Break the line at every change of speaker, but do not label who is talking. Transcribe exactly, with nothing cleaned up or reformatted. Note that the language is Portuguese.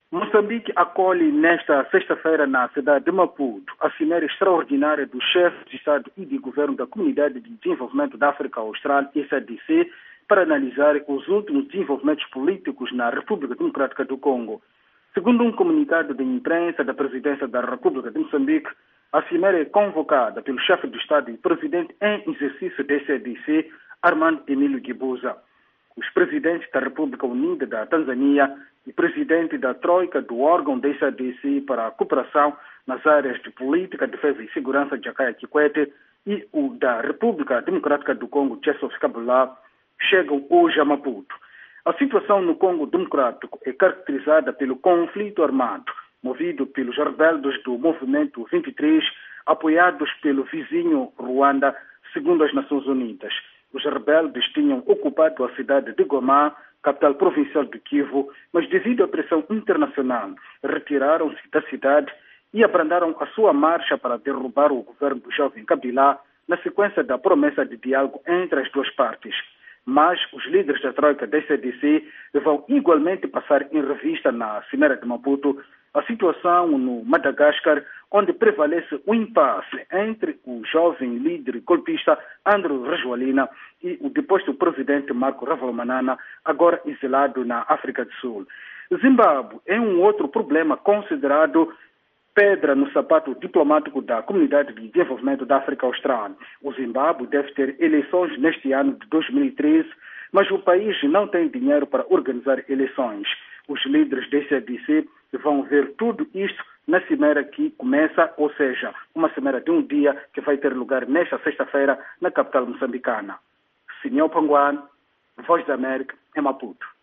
Moçambique acolhe nesta sexta-feira na cidade de Maputo a cimeira extraordinária do chefe de Estado e de Governo da Comunidade de Desenvolvimento da África Austral, S A D C, para analisar os últimos desenvolvimentos políticos na República Democrática do Congo. Segundo um comunicado de imprensa da Presidência da República de Moçambique, a cimeira é convocada pelo chefe de Estado e presidente em exercício da S A D C, Armando Emílio Guebuza. Os presidentes da República Unida da Tanzânia e presidente da Troika do órgão da S A D C para a cooperação nas áreas de política, defesa e segurança, Jakaya Kikwete, e o da República Democrática do Congo, Joseph Kabila, chegam hoje a Maputo. A situação no Congo Democrático é caracterizada pelo conflito armado, movido pelos rebeldes do Movimento vinte e três, apoiados pelo vizinho Ruanda, segundo as Nações Unidas. Os rebeldes tinham ocupado a cidade de Goma, capital provincial de Kivu, mas devido à pressão internacional, retiraram-se da cidade e abrandaram a sua marcha para derrubar o governo do jovem Kabila, na sequência da promessa de diálogo entre as duas partes. Mas os líderes da Troika da S A D C vão igualmente passar em revista na Cimeira de Maputo a situação no Madagascar, onde prevalece o impasse entre o jovem líder golpista Andry Rajoelina e o deposto presidente Marco Ravalomanana, agora exilado na África do Sul. Zimbábue é um outro problema considerado pedra no sapato diplomático da Comunidade de Desenvolvimento da África Austral. O Zimbábue deve ter eleições neste ano de dois mil e treze, mas o país não tem dinheiro para organizar eleições. Os líderes da S A D C vão ver tudo isto na cimeira que começa, ou seja, uma cimeira de um dia que vai ter lugar nesta sexta-feira na capital moçambicana. Sinhão Panguan, Voz da América, em Maputo.